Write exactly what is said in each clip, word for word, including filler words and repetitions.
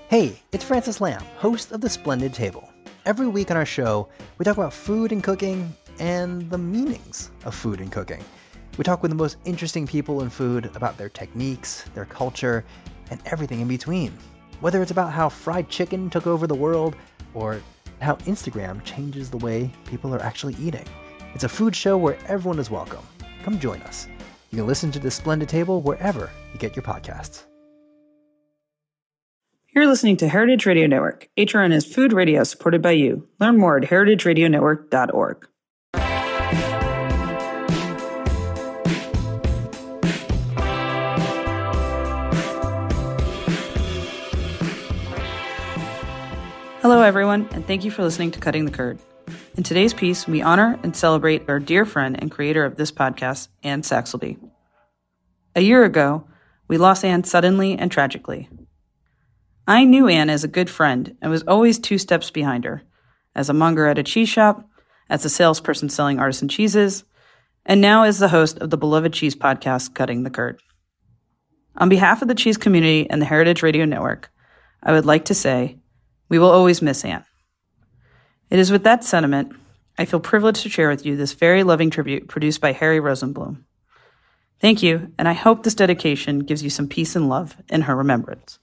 Hey, it's Francis Lamb, host of The Splendid Table. Every week on our show, we talk about food and cooking and the meanings of food and cooking. We talk with the most interesting people in food about their techniques, their culture, and everything in between. Whether it's about how fried chicken took over the world or how Instagram changes the way people are actually eating. It's a food show where everyone is welcome. Come join us. You can listen to The Splendid Table wherever you get your podcasts. You're listening to Heritage Radio Network. H R N is food radio supported by you. Learn more at heritage radio network dot org. Hello, everyone, and thank you for listening to Cutting the Curd. In today's piece, we honor and celebrate our dear friend and creator of this podcast, Anne Saxelby. A year ago, we lost Anne suddenly and tragically. I knew Anne as a good friend and was always two steps behind her, as a monger at a cheese shop, as a salesperson selling artisan cheeses, and now as the host of the beloved cheese podcast, Cutting the Curd. On behalf of the cheese community and the Heritage Radio Network, I would like to say, we will always miss Anne. It is with that sentiment, I feel privileged to share with you this very loving tribute produced by Harry Rosenblum. Thank you, and I hope this dedication gives you some peace and love in her remembrance.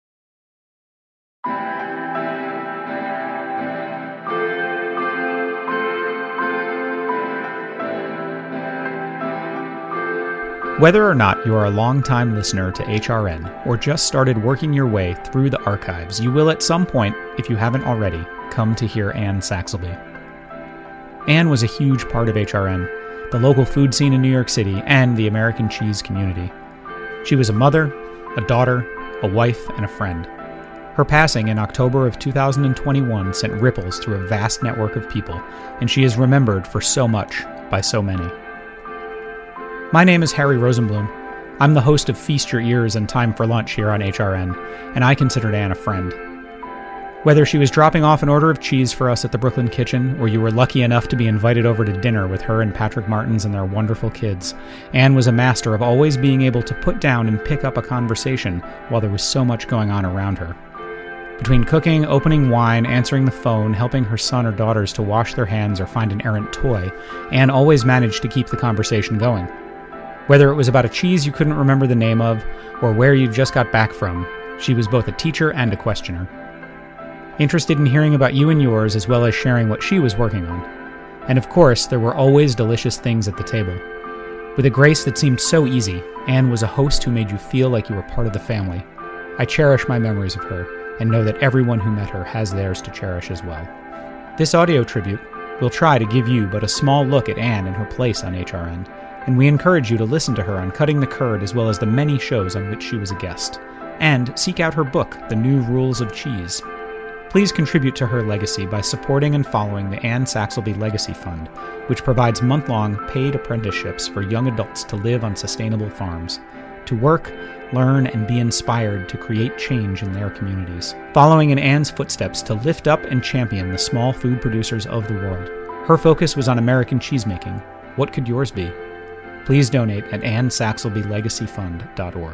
Whether or not you are a longtime listener to H R N or just started working your way through the archives, you will at some point, if you haven't already, come to hear Anne Saxelby. Anne was a huge part of H R N, the local food scene in New York City, and the American cheese community. She was a mother, a daughter, a wife, and a friend. Her passing in October of two thousand twenty-one sent ripples through a vast network of people, and she is remembered for so much by so many. My name is Harry Rosenblum. I'm the host of Feast Your Ears and Time for Lunch here on H R N, and I considered Anne a friend. Whether she was dropping off an order of cheese for us at the Brooklyn Kitchen, or you were lucky enough to be invited over to dinner with her and Patrick Martins and their wonderful kids, Anne was a master of always being able to put down and pick up a conversation while there was so much going on around her. Between cooking, opening wine, answering the phone, helping her son or daughters to wash their hands or find an errant toy, Anne always managed to keep the conversation going. Whether it was about a cheese you couldn't remember the name of, or where you just got back from, she was both a teacher and a questioner. Interested in hearing about you and yours, as well as sharing what she was working on. And of course, there were always delicious things at the table. With a grace that seemed so easy, Anne was a host who made you feel like you were part of the family. I cherish my memories of her, and know that everyone who met her has theirs to cherish as well. This audio tribute will try to give you but a small look at Anne and her place on H R N, and we encourage you to listen to her on Cutting the Curd as well as the many shows on which she was a guest, and seek out her book, The New Rules of Cheese. Please contribute to her legacy by supporting and following the Anne Saxelby Legacy Fund, which provides month-long paid apprenticeships for young adults to live on sustainable farms, to work, learn, and be inspired to create change in their communities. Following in Anne's footsteps to lift up and champion the small food producers of the world. Her focus was on American cheesemaking. What could yours be? Please donate at anne saxelby legacy fund dot org.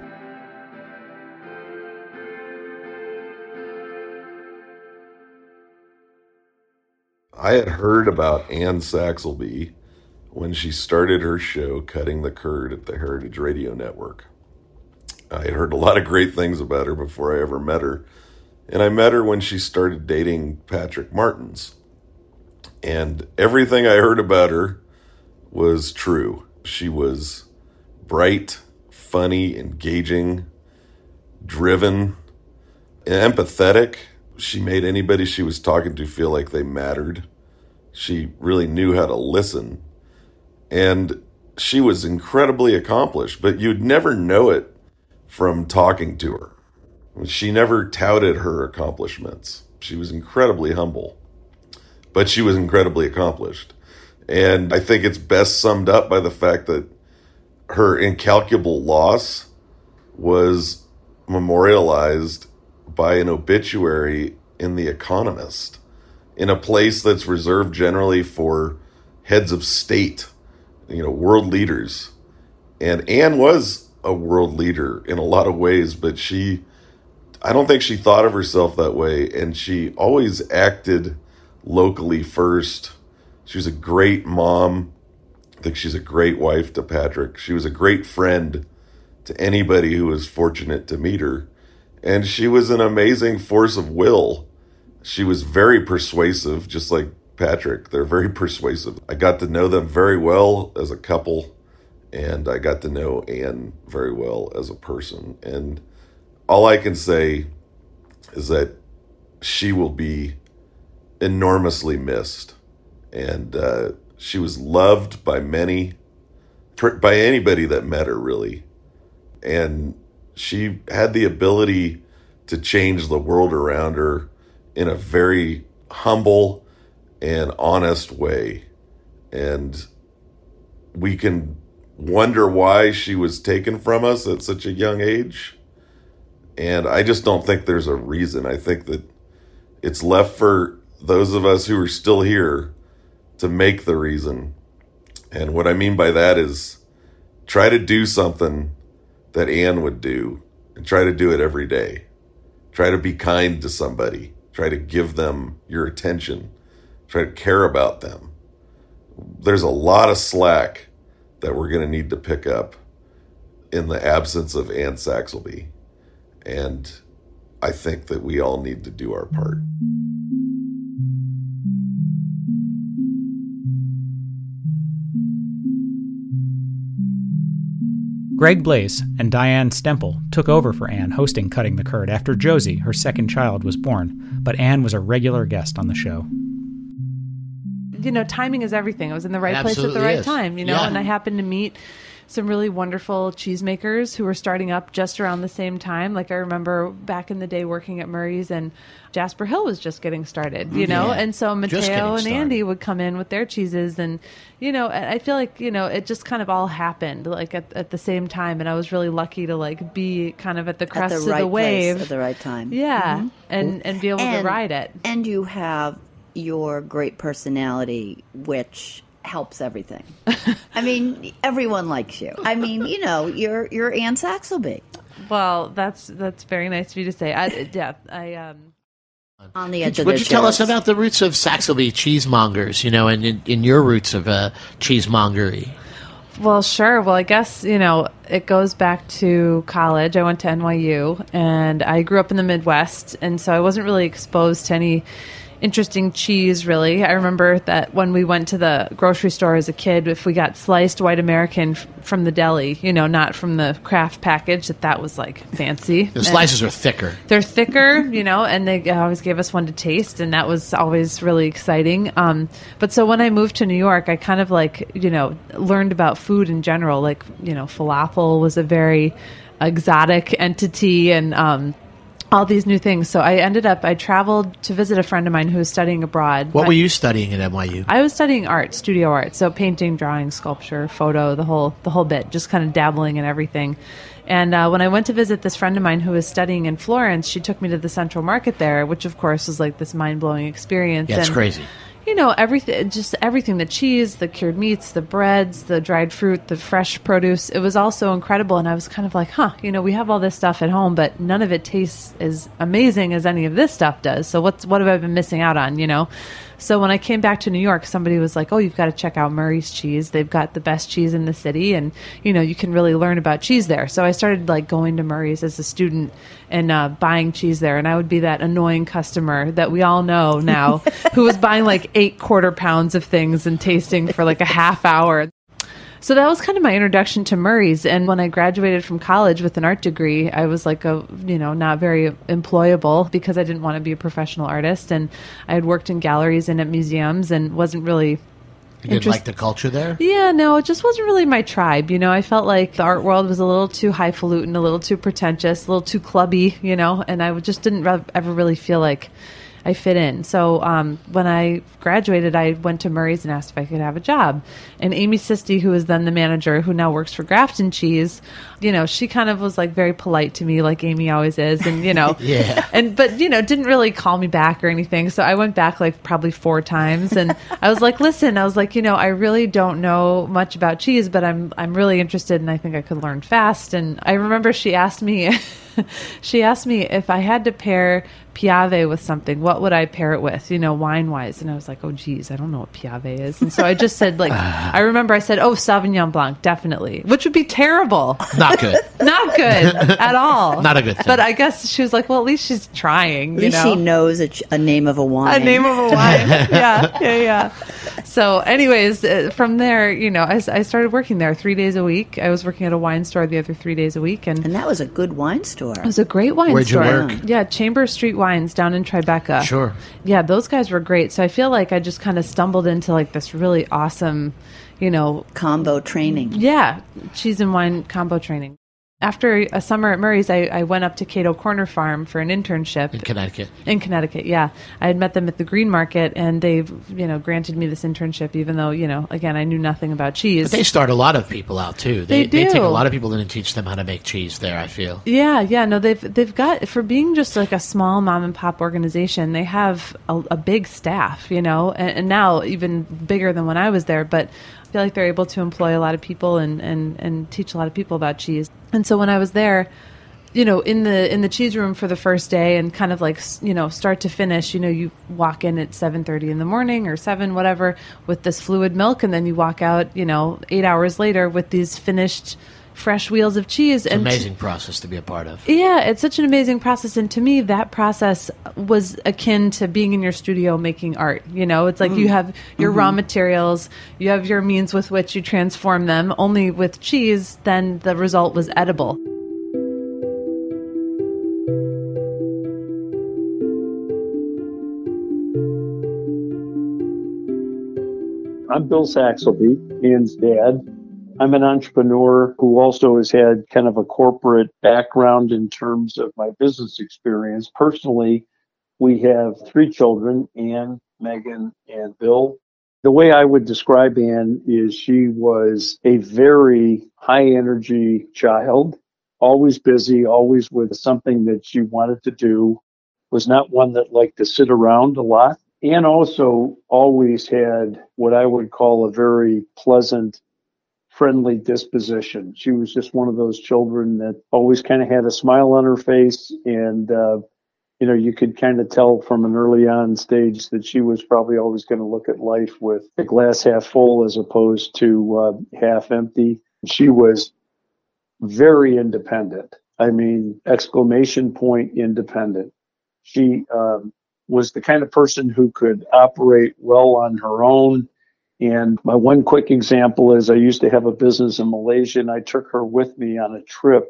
I had heard about Anne Saxelby when she started her show, Cutting the Curd, at the Heritage Radio Network. I had heard a lot of great things about her before I ever met her. And I met her when she started dating Patrick Martins. And everything I heard about her was true. She was bright, funny, engaging, driven, empathetic. She made anybody she was talking to feel like they mattered. She really knew how to listen. And she was incredibly accomplished, but you'd never know it from talking to her. She never touted her accomplishments. She was incredibly humble, but she was incredibly accomplished. And I think it's best summed up by the fact that her incalculable loss was memorialized by an obituary in The Economist, in a place that's reserved generally for heads of state, you know, world leaders. And Anne was a world leader in a lot of ways, but she, I don't think she thought of herself that way, and she always acted locally first. She was a great mom. I think she's a great wife to Patrick. She was a great friend to anybody who was fortunate to meet her. And she was an amazing force of will. She was very persuasive, just like Patrick. They're very persuasive. I got to know them very well as a couple, and I got to know Ann very well as a person. And all I can say is that she will be enormously missed. And uh, she was loved by many, by anybody that met her, really. And she had the ability to change the world around her in a very humble and honest way. And we can wonder why she was taken from us at such a young age. And I just don't think there's a reason. I think that it's left for those of us who are still here to make the reason. And what I mean by that is try to do something that Ann would do, and try to do it every day. Try to be kind to somebody. Try to give them your attention. Try to care about them. There's a lot of slack that we're going to need to pick up in the absence of Ann Saxelby. And I think that we all need to do our part. Greg Blaze and Diane Stemple took over for Ann hosting Cutting the Curd after Josie, her second child, was born, but Ann was a regular guest on the show. You know, timing is everything. I was in the right place at the right time, you know, Yeah. and I happened to meet some really wonderful cheesemakers who were starting up just around the same time. Like I remember back in the day working at Murray's, and Jasper Hill was just getting started, you know, Yeah. and so Just getting Mateo and started. Andy would come in with their cheeses, and, you know, I I feel like, you know, it just kind of all happened like at, at the same time. And I was really lucky to like be kind of at the At crest the of right the wave. place at the right time. Yeah. Mhm. And, and be able And- to ride it. And you have your great personality, which helps everything. I mean, everyone likes you. I mean, you know, you're you're Ann Saxelby. Well, that's, that's very nice of you to say. I, yeah. I, um, On the edge Would of you their tell us chairs. about the roots of Saxelby cheesemongers, you know, and in, in your roots of uh, cheesemongery? Well, sure. Well, I guess, you know, it goes back to college. I went to N Y U, and I grew up in the Midwest, and so I wasn't really exposed to any interesting cheese, really. I remember that when we went to the grocery store as a kid, if we got sliced white American f- from the deli, you know, not from the craft package, that that was like fancy. The And slices are thicker. they're thicker, you know, and they always gave us one to taste, and that was always really exciting. Um, but so when I moved to New York, I kind of like, you know, learned about food in general. Like, you know, falafel was a very exotic entity, and um, all these new things. So I ended up, I traveled to visit a friend of mine who was studying abroad. What I- were you studying at N Y U? I was studying art, studio art, so painting, drawing, sculpture, photo, the whole the whole bit, just kind of dabbling in everything. And uh, when I went to visit this friend of mine who was studying in Florence, she took me to the Central Market there, which of course was like this mind blowing experience. Yeah, it's And, crazy. You know, everything, just everything, the cheese, the cured meats, the breads, the dried fruit, the fresh produce. It was all so incredible. And I was kind of like, huh, you know, we have all this stuff at home, but none of it tastes as amazing as any of this stuff does. So what's, what have I been missing out on, you know? So when I came back to New York, somebody was like, oh, you've got to check out Murray's Cheese. They've got the best cheese in the city, and, you know, you can really learn about cheese there. So I started like going to Murray's as a student and uh, buying cheese there. And I would be that annoying customer that we all know now who was buying like eight quarter pounds of things and tasting for like a half hour. So that was kind of my introduction to Murray's. And when I graduated from college with an art degree, I was like a, you know, not very employable because I didn't want to be a professional artist. And I had worked in galleries and at museums and wasn't really You didn't interest- like the culture there? Yeah, no, it just wasn't really my tribe. You know, I felt like the art world was a little too highfalutin, a little too pretentious, a little too clubby, you know, and I just didn't re- ever really feel like I fit in. So um, when I graduated, I went to Murray's and asked if I could have a job. And Amy Sisti, who was then the manager, who now works for Grafton Cheese, you know, she kind of was like very polite to me, like Amy always is, and you know, Yeah. and but you know, didn't really call me back or anything. So I went back like probably four times, and I was like, listen, I was like, you know, I really don't know much about cheese, but I'm I'm really interested, and I think I could learn fast. And I remember she asked me. she asked me if I had to pair Piave with something, what would I pair it with, you know, wine-wise? And I was like, oh, geez, I don't know what Piave is. And so I just said, like, I remember I said, oh, Sauvignon Blanc, definitely, which would be terrible. Not good. Not good at all. Not a good thing. But I guess she was like, well, at least she's trying, At you least know? she knows a, ch- a name of a wine. A name of a wine. yeah, yeah, yeah. So anyways, uh, from there, you know, I, I started working there three days a week. I was working at a wine store the other three days a week. And, And that was a good wine store. it was a great wine Where'd you store. work? Yeah, Chamber Street Wines down in Tribeca. Sure. Yeah, those guys were great. So I feel like I just kind of stumbled into like this really awesome, you know, Combo training. yeah, cheese and wine combo training. After a summer at Murray's, I, I went up to Cato Corner Farm for an internship. In Connecticut. In Connecticut, yeah. I had met them at the Green Market, and they've, you know, granted me this internship, even though, you know, again, I knew nothing about cheese. But they start a lot of people out, too. They They take do. a lot of people in and teach them how to make cheese there, I feel. Yeah, yeah, no, they've they've got, for being just like a small mom and pop organization, they have a, a big staff, you know, and, and now even bigger than when I was there. But I feel like they're able to employ a lot of people and, and, and teach a lot of people about cheese. And so when I was there, you know, in the in the cheese room for the first day, and kind of like, you know, start to finish, you know, you walk in at seven thirty in the morning or seven, whatever, with this fluid milk, and then you walk out, you know, eight hours later with these finished fresh wheels of cheese. It's an and amazing process to be a part of. Yeah, it's such an amazing process. And to me, that process was akin to being in your studio making art. You know, it's like you have your raw materials, you have your means with which you transform them. Only with cheese, then the result was edible. I'm Bill Saxelby, Ian's dad. I'm an entrepreneur who also has had kind of a corporate background in terms of my business experience. Personally, we have three children, Ann, Megan, and Bill. The way I would describe Ann is she was a very high energy child, always busy, always with something that she wanted to do, was not one that liked to sit around a lot. Ann also always had what I would call a very pleasant, friendly disposition. She was just one of those children that always kind of had a smile on her face. And, uh, you know, you could kind of tell from an early on stage that she was probably always going to look at life with the glass half full as opposed to uh, half empty. She was very independent. I mean, exclamation point independent. She um, was the kind of person who could operate well on her own. And my one quick example is I used to have a business in Malaysia, and I took her with me on a trip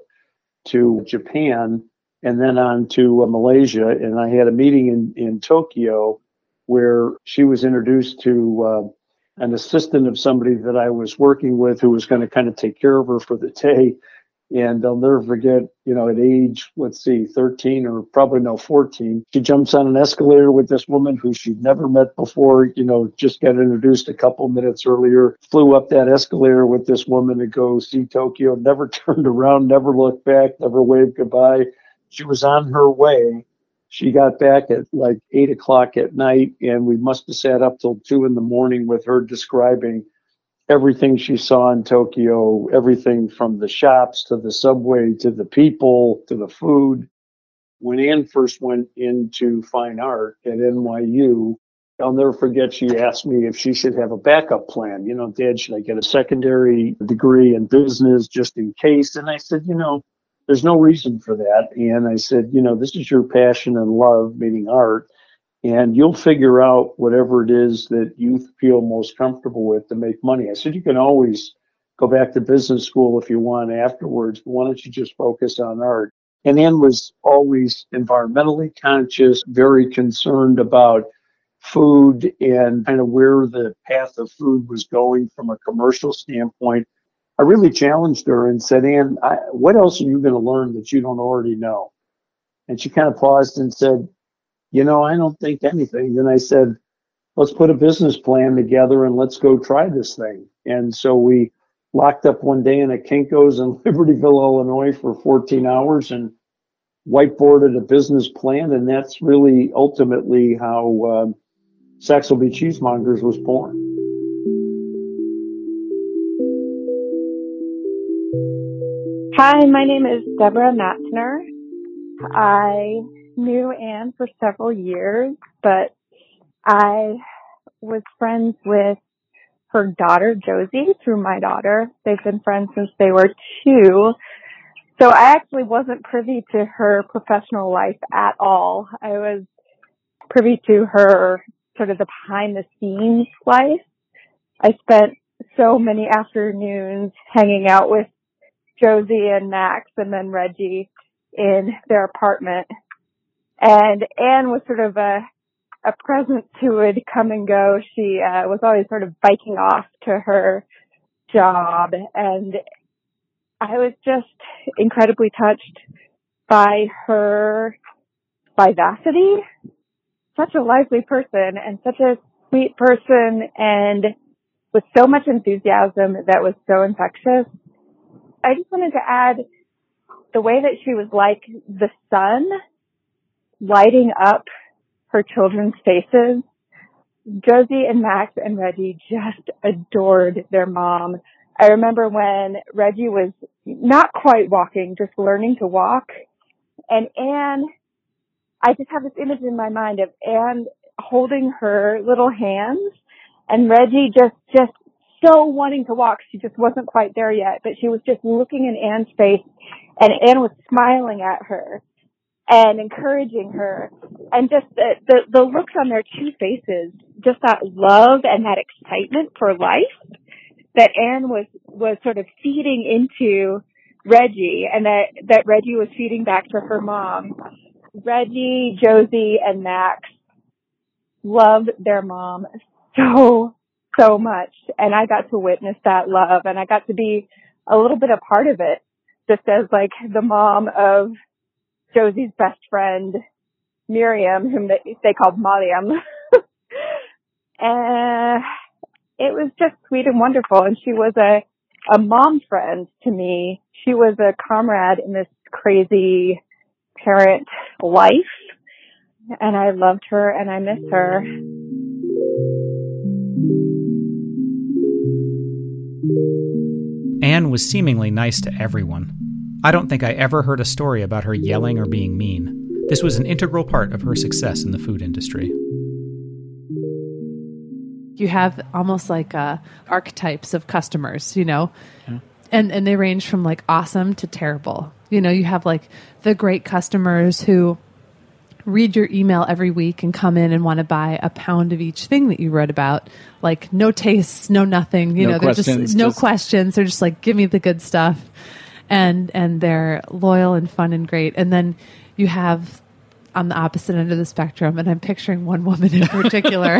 to Japan and then on to uh, Malaysia. And I had a meeting in, in Tokyo where she was introduced to uh, an assistant of somebody that I was working with who was going to kind of take care of her for the day. And I'll never forget, you know, at age, let's see, thirteen or probably no, fourteen, she jumps on an escalator with this woman who she'd never met before, you know, just got introduced a couple minutes earlier, flew up that escalator with this woman to go see Tokyo, never turned around, never looked back, never waved goodbye. She was on her way. She got back at like eight o'clock at night, and we must have sat up till two in the morning with her describing everything she saw in Tokyo, everything from the shops to the subway to the people to the food. When Ann first went into fine art at N Y U, I'll never forget she asked me if she should have a backup plan. You know, Dad, should I get a secondary degree in business just in case? And I said, you know, there's no reason for that. And I said, you know, this is your passion and love, meaning art. And you'll figure out whatever it is that you feel most comfortable with to make money. I said, you can always go back to business school if you want afterwards, but why don't you just focus on art? And Ann was always environmentally conscious, very concerned about food and kind of where the path of food was going from a commercial standpoint. I really challenged her and said, Ann, I, what else are you going to learn that you don't already know? And she kind of paused and said, you know, I don't think anything. Then I said, let's put a business plan together and let's go try this thing. And so we locked up one day in a Kinko's in Libertyville, Illinois for fourteen hours and whiteboarded a business plan. And that's really ultimately how um, Saxelby Cheesemongers was born. Hi, my name is Deborah Matzner. I knew Anne for several years, but I was friends with her daughter, Josie, through my daughter. They've been friends since they were two. So I actually wasn't privy to her professional life at all. I was privy to her sort of the behind the scenes life. I spent so many afternoons hanging out with Josie and Max and then Reggie in their apartment. And Anne was sort of a, a presence who would come and go. She uh, was always sort of biking off to her job. And I was just incredibly touched by her vivacity. Such a lively person and such a sweet person, and with so much enthusiasm that was so infectious. I just wanted to add the way that she was like the sun lighting up her children's faces. Josie and Max and Reggie just adored their mom. I remember when Reggie was not quite walking, just learning to walk, and Anne, I just have this image in my mind of Anne holding her little hands and Reggie just, just so wanting to walk. She just wasn't quite there yet, but she was just looking in Anne's face, and Anne was smiling at her and encouraging her, and just the, the, the looks on their two faces, just that love and that excitement for life that Anne was, was sort of feeding into Reggie, and that, that Reggie was feeding back to her mom. Reggie, Josie, and Max loved their mom so, so much. And I got to witness that love, and I got to be a little bit a part of it, just as like the mom of Josie's best friend, Miriam, whom they, they called Mariam. And it was just sweet and wonderful. And she was a, a mom friend to me. She was a comrade in this crazy parent life, and I loved her and I miss her. Anne was seemingly nice to everyone. I don't think I ever heard a story about her yelling or being mean. This was an integral part of her success in the food industry. You have almost like uh, archetypes of customers, you know, Yeah. and, and they range from like awesome to terrible. You know, you have like the great customers who read your email every week and come in and want to buy a pound of each thing that you wrote about. Like no tastes, no nothing, you No know, they're just questions, no just- questions. They're just like, give me the good stuff. And, and they're loyal and fun and great. And then you have on the opposite end of the spectrum, and I'm picturing one woman in particular.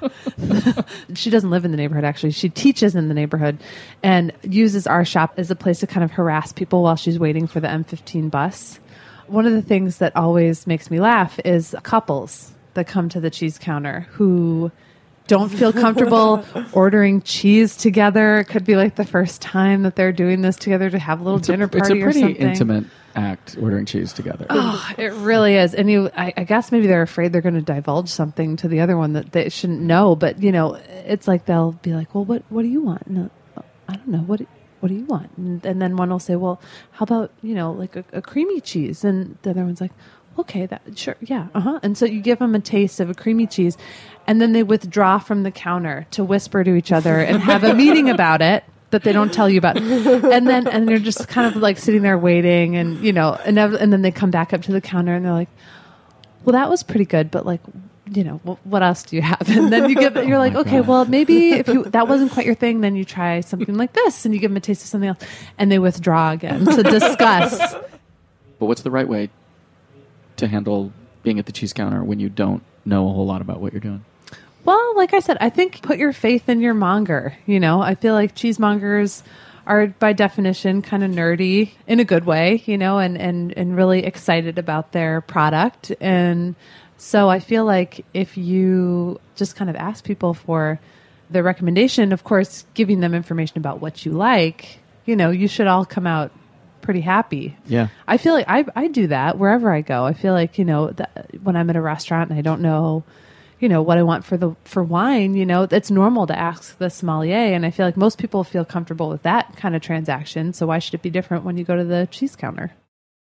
She doesn't live in the neighborhood, actually. She teaches in the neighborhood and uses our shop as a place to kind of harass people while she's waiting for the M fifteen bus. One of the things that always makes me laugh is couples that come to the cheese counter who don't feel comfortable ordering cheese together. It could be like the first time that they're doing this together to have a little It's dinner a, party it's a or pretty something. intimate act, ordering cheese together. Oh, it really is. And you, I, I guess maybe they're afraid they're going to divulge something to the other one that they shouldn't know. But, you know, it's like they'll be like, well, what, what do you want? No, I don't know. What, what do you want? And, and then one will say, well, how about, you know, like a, a creamy cheese? And the other one's like, okay, that sure, yeah, uh-huh. And so you give them a taste of a creamy cheese, and then they withdraw from the counter to whisper to each other and have a meeting about it that they don't tell you about. And then and they're just kind of like sitting there waiting, and you know, and, and then they come back up to the counter and they're like, well, that was pretty good, but like, you know, what, what else do you have? And then you give, you're like, Oh my okay, God. well, maybe if you, that wasn't quite your thing, then you try something like this, and you give them a taste of something else, and they withdraw again to discuss. But what's the right way to handle being at the cheese counter when you don't know a whole lot about what you're doing? Well, like I said, I think put your faith in your monger. You know, I feel like cheesemongers are by definition kind of nerdy in a good way, you know, and, and, and really excited about their product. And so I feel like if you just kind of ask people for their recommendation, of course, giving them information about what you like, you know, you should all come out pretty happy. Yeah. I feel like I, I do that wherever I go. I feel like, you know, that when I'm at a restaurant and I don't know, you know, what I want for the for wine, you know, it's normal to ask the sommelier. And I feel like most people feel comfortable with that kind of transaction. So why should it be different when you go to the cheese counter?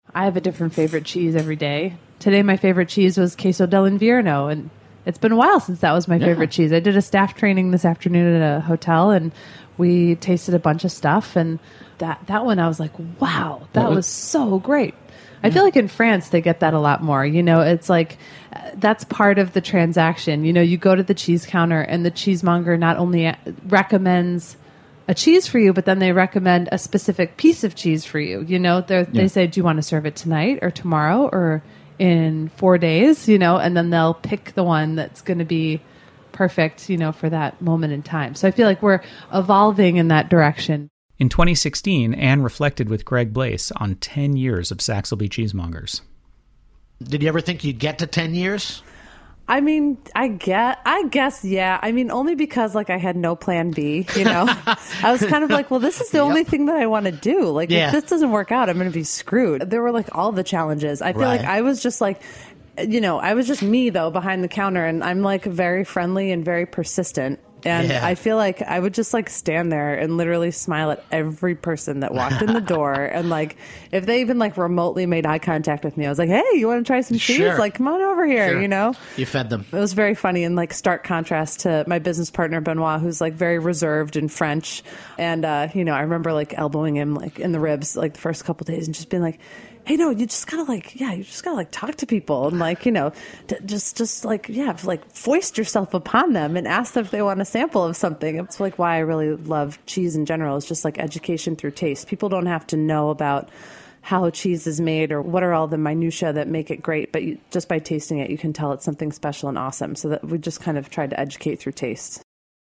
I have a different favorite cheese every day. Today, my favorite cheese was queso dell'Invierno, and it's been a while since that was my yeah. favorite cheese. I did a staff training this afternoon at a hotel, and we tasted a bunch of stuff, and that, that one I was like, wow, that was, was so great. I feel like in France, they get that a lot more. You know, it's like uh, that's part of the transaction. You know, you go to the cheese counter and the cheesemonger not only recommends a cheese for you, but then they recommend a specific piece of cheese for you. You know, yeah. they say, do you want to serve it tonight or tomorrow or in four days? You know, and then they'll pick the one that's going to be perfect, you know, for that moment in time. So I feel like we're evolving in that direction. In twenty sixteen, Anne reflected with Greg Blaise on ten years of Saxelby Cheesemongers. Did you ever think you'd get to ten years? I mean, I get, I guess, yeah. I mean, only because like I had no plan B, you know. I was kind of like, well, this is the yep. only thing that I want to do. Like, yeah. if this doesn't work out, I'm going to be screwed. There were like all the challenges. I feel right. like I was just like, you know, I was just me though behind the counter, and I'm like very friendly and very persistent. And yeah. I feel like I would just like stand there and literally smile at every person that walked in the door. And like, if they even like remotely made eye contact with me, I was like, hey, you want to try some cheese? Sure. Like, come on over here, sure. you know? You fed them. It was very funny and like stark contrast to my business partner, Benoit, who's like very reserved and French. And, uh, you know, I remember like elbowing him like in the ribs like the first couple of days and just being like, hey, no, you just gotta like, yeah, you just gotta like talk to people and like, you know, t- just, just like, yeah, like foist yourself upon them and ask them if they want a sample of something. It's like why I really love cheese in general. It's just like education through taste. People don't have to know about how cheese is made or what are all the minutiae that make it great, but you, just by tasting it, you can tell it's something special and awesome. So that we just kind of tried to educate through taste.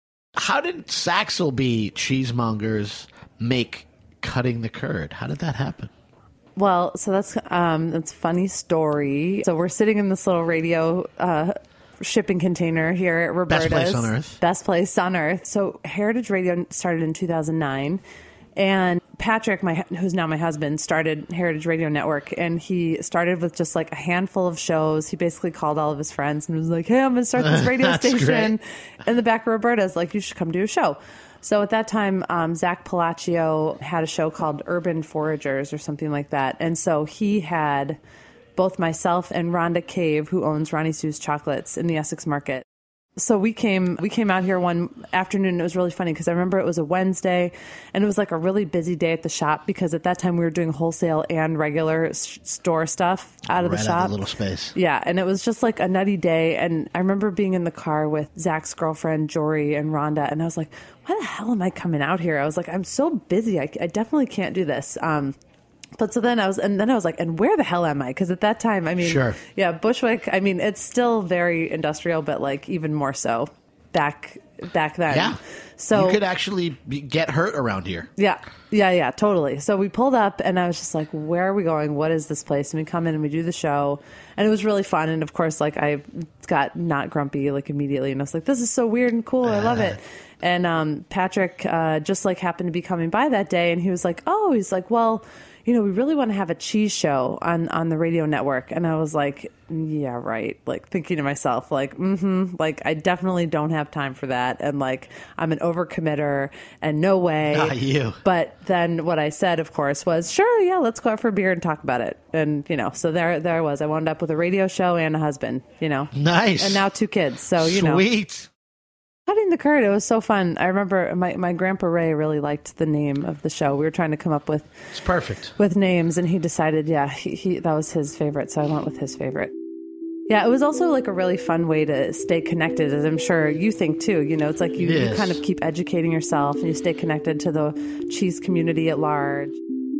How did Saxelby Cheesemongers make Cutting the Curd? How did that happen? Well, so that's um, that's a funny story. So we're sitting in this little radio uh, shipping container here at Roberta's. Best place on earth. Best place on earth. So Heritage Radio started in two thousand nine. And Patrick, my who's now my husband, started Heritage Radio Network. And he started with just like a handful of shows. He basically called all of his friends and was like, hey, I'm going to start this radio station great. in the back of Roberta's. Like, you should come do a show. So at that time, um, Zach Palaccio had a show called Urban Foragers or something like that. And so he had both myself and Rhonda Cave, who owns Ronnie Sue's Chocolates in the Essex Market. So we came we came out here one afternoon, and it was really funny because I remember it was a Wednesday, and it was like a really busy day at the shop because at that time we were doing wholesale and regular s- store stuff out of right the shop. Out of the little space. Yeah, and it was just like a nutty day, and I remember being in the car with Zach's girlfriend, Jory, and Rhonda, and I was like, why the hell am I coming out here? I was like, I'm so busy. I, I definitely can't do this. Um But so then I was, and then I was like, and where the hell am I? Because at that time, I mean, sure. yeah, Bushwick, I mean, it's still very industrial, but like even more so back back then. Yeah. So you could actually be, get hurt around here. Yeah. Yeah. Yeah, totally. So we pulled up and I was just like, where are we going? What is this place? And we come in and we do the show and it was really fun. And of course, like I got not grumpy like immediately. And I was like, this is so weird and cool. I love it. And um, Patrick uh, just like happened to be coming by that day and he was like, oh, he's like, well, you know, we really want to have a cheese show on, on the radio network. And I was like, yeah, right. Like thinking to myself, like, mm-hmm, like I definitely don't have time for that. And like, I'm an overcommitter and no way. Not you. But then what I said, of course, was sure, yeah, let's go out for a beer and talk about it. And, you know, so there, there I was. I wound up with a radio show and a husband, you know. Nice. And now two kids. So, you know. Sweet. Cutting the Curd, it was so fun. I remember my, my grandpa Ray really liked the name of the show. We were trying to come up with it's perfect with names, and he decided, yeah, he, he that was his favorite, so I went with his favorite. Yeah, it was also like a really fun way to stay connected, as I'm sure you think too. You know, it's like you, you kind of keep educating yourself, and you stay connected to the cheese community at large.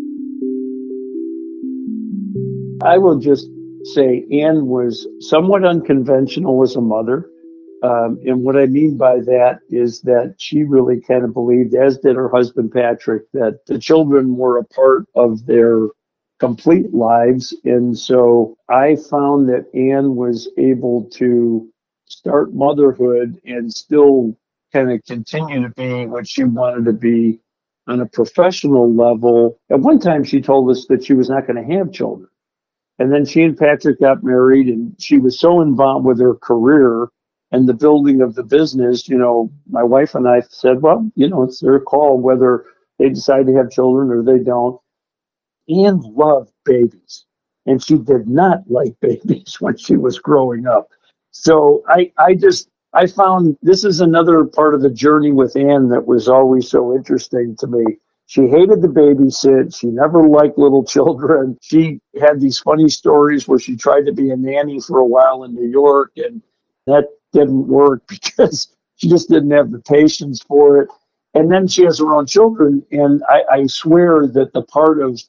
I will just say Anne was somewhat unconventional as a mother. Um, and what I mean by that is that she really kind of believed, as did her husband, Patrick, that the children were a part of their complete lives. And so I found that Anne was able to start motherhood and still kind of continue to be what she wanted to be on a professional level. At one time, she told us that she was not going to have children. And then she and Patrick got married, and she was so involved with her career and the building of the business, you know, my wife and I said, well, you know, it's their call whether they decide to have children or they don't. Ann loved babies, and she did not like babies when she was growing up. So I, I just, I found this is another part of the journey with Ann that was always so interesting to me. She hated the babysit. She never liked little children. She had these funny stories where she tried to be a nanny for a while in New York, and that didn't work because she just didn't have the patience for it. And then she has her own children, and I, I swear that the part of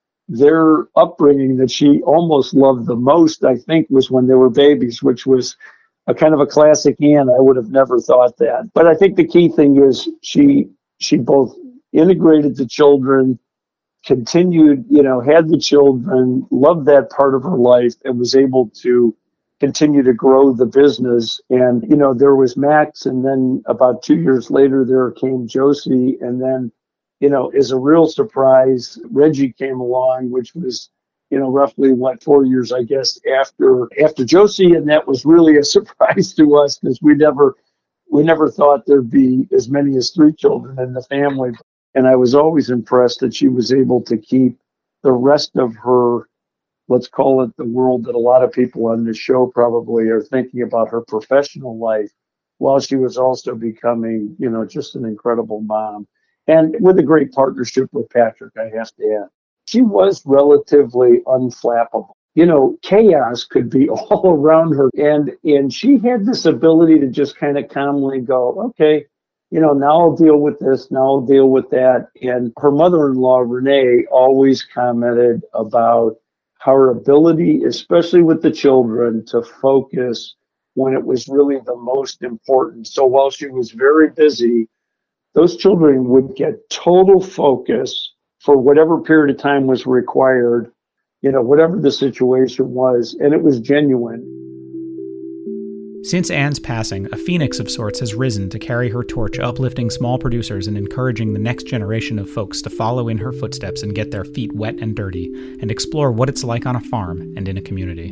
their upbringing that she almost loved the most, I think, was when they were babies, which was a kind of a classic Ann. I would have never thought that. But I think the key thing is she she both integrated the children, continued, you know, had the children, loved that part of her life, and was able to continue to grow the business. And, you know, there was Max, and then about two years later, there came Josie. And then, you know, as a real surprise, Reggie came along, which was, you know, roughly, what, four years, I guess, after after Josie. And that was really a surprise to us because we never, we never thought there'd be as many as three children in the family. And I was always impressed that she was able to keep the rest of her, let's call it the world that a lot of people on this show probably are thinking about, her professional life, while she was also becoming, you know, just an incredible mom. And with a great partnership with Patrick, I have to add. She was relatively unflappable. You know, chaos could be all around her. And, and she had this ability to just kind of calmly go, okay, you know, now I'll deal with this, now I'll deal with that. And her mother-in-law, Renee, always commented about her ability, especially with the children, to focus when it was really the most important. So while she was very busy, those children would get total focus for whatever period of time was required, you know, whatever the situation was, and it was genuine. Since Ann's passing, a phoenix of sorts has risen to carry her torch, uplifting small producers and encouraging the next generation of folks to follow in her footsteps and get their feet wet and dirty and explore what it's like on a farm and in a community.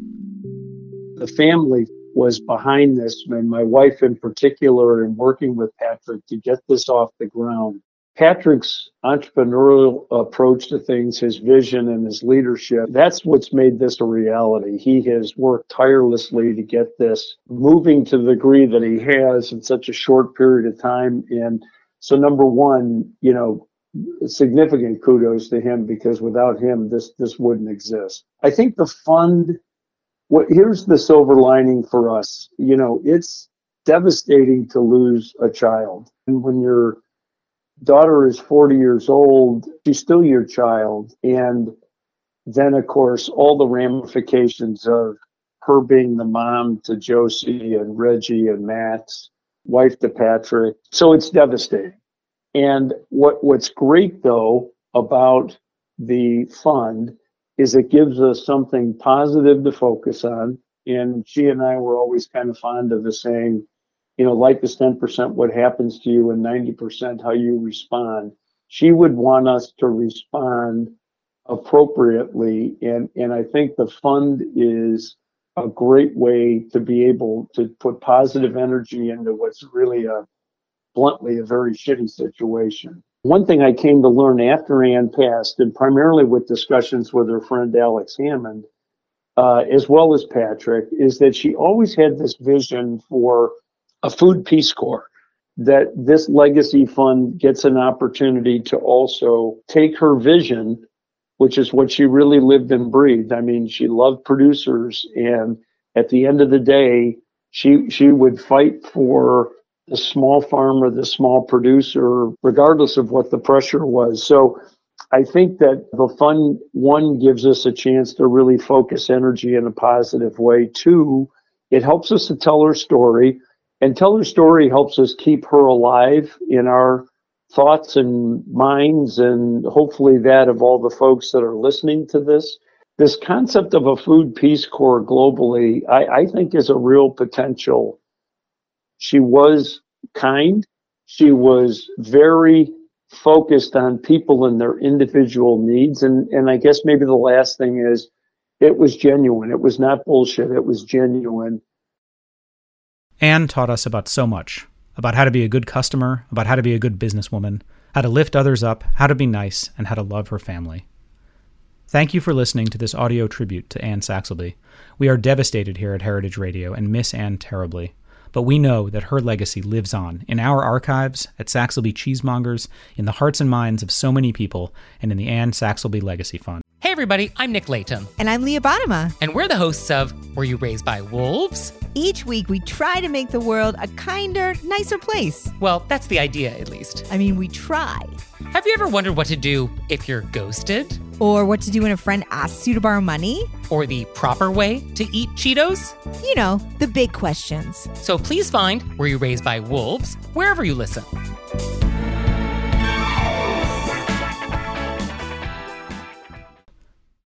The family was behind this, and my wife in particular, in working with Patrick to get this off the ground. Patrick's entrepreneurial approach to things, his vision and his leadership, that's what's made this a reality. He has worked tirelessly to get this moving to the degree that he has in such a short period of time. And so, number one, you know, significant kudos to him, because without him, this this wouldn't exist. I think the fund, what here's the silver lining for us. You know, it's devastating to lose a child. And when your daughter is forty years old, she's still your child. And then, of course, all the ramifications of her being the mom to Josie and Reggie and Max, wife to Patrick. So it's devastating. And what what's great, though, about the fund is it gives us something positive to focus on. And she and I were always kind of fond of the saying, you know, life is ten percent what happens to you and ninety percent how you respond. She would want us to respond appropriately. And, and I think the fund is a great way to be able to put positive energy into what's really a, bluntly, a very shitty situation. One thing I came to learn after Ann passed, and primarily with discussions with her friend Alex Hammond, uh, as well as Patrick, is that she always had this vision for a food Peace Corps, that this legacy fund gets an opportunity to also take her vision, which is what she really lived and breathed. I mean, she loved producers, and at the end of the day, she she would fight for the small farmer, the small producer, regardless of what the pressure was. So I think that the fund, one, gives us a chance to really focus energy in a positive way. Two, it helps us to tell her story. And tell her story helps us keep her alive in our thoughts and minds, and hopefully that of all the folks that are listening to this. This concept of a food Peace Corps globally, I, I think is a real potential. She was kind. She was very focused on people and their individual needs. And, and I guess maybe the last thing is it was genuine. It was not bullshit. It was genuine. Ann taught us about so much, about how to be a good customer, about how to be a good businesswoman, how to lift others up, how to be nice, and how to love her family. Thank you for listening to this audio tribute to Anne Saxelby. We are devastated here at Heritage Radio and miss Anne terribly. But we know that her legacy lives on in our archives, at Saxelby Cheesemongers, in the hearts and minds of so many people, and in the Anne Saxelby Legacy Fund. Hey everybody, I'm Nick Latham. And I'm Leah Bottima. And we're the hosts of Were You Raised by Wolves? Each week we try to make the world a kinder, nicer place. Well, that's the idea, at least. I mean, we try. Have you ever wondered what to do if you're ghosted? Or what to do when a friend asks you to borrow money? Or the proper way to eat Cheetos? You know, the big questions. So please find Were You Raised by Wolves wherever you listen.